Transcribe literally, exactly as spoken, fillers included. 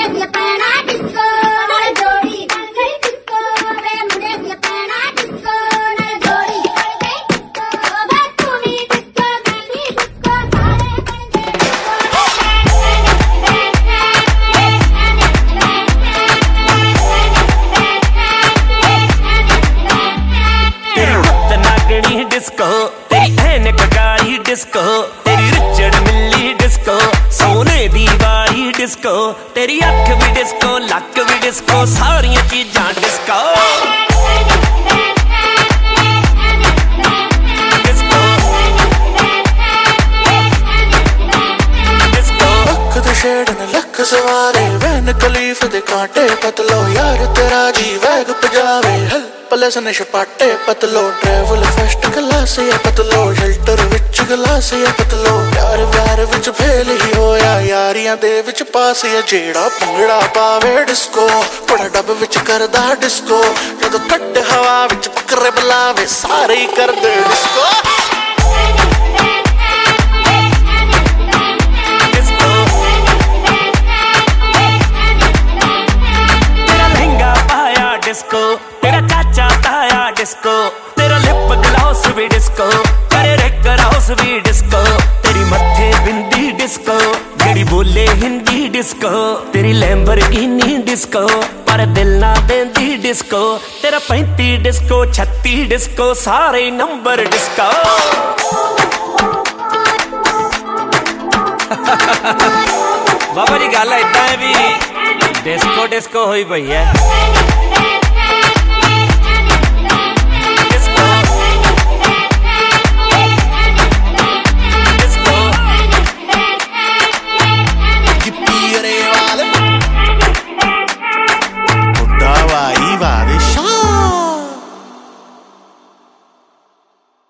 Disco तेरी ऐनक काली disco तेरी रिचड़ मिली डिस्को सोने दी वाली डिस्को तेरी अख भी डिस्को लक भी डिस्को सारियां चीजां डिस्को शेड ने लख सवारे वैन खलीफ दे कांटे पतलो यार तेरा जी वैग पजावे हल पलस ने छपाटे पतलो ट्रैवल फर्स्ट क्लास या पतलो शेल्टर विच गिलास या पतलो यार व्यार विच फेल ही होया यारियां दे विच पास या जेड़ा भंगड़ा पावे डिस्को बड़ा डब विच करदा डिस्को जदों कट हवा विच पकरे बुलावे सारे ही कर दे डिस्को डिस्को तेरा चाचा ताया डिस्को तेरा लिप ग्लॉस भी डिस्को करे रेक हाउस भी डिस्को तेरी मत्थे बिंदी डिस्को जेड़ी बोले हिंदी डिस्को तेरी लैम्बोर्गिनी डिस्को पर दिल ना देंदी डिस्को तेरा पैंती डिस्को छत्ती डिस्को सारे नंबर डिस्को बाबा जी गल इदां है भी डिस्को डिस्को होई पई है।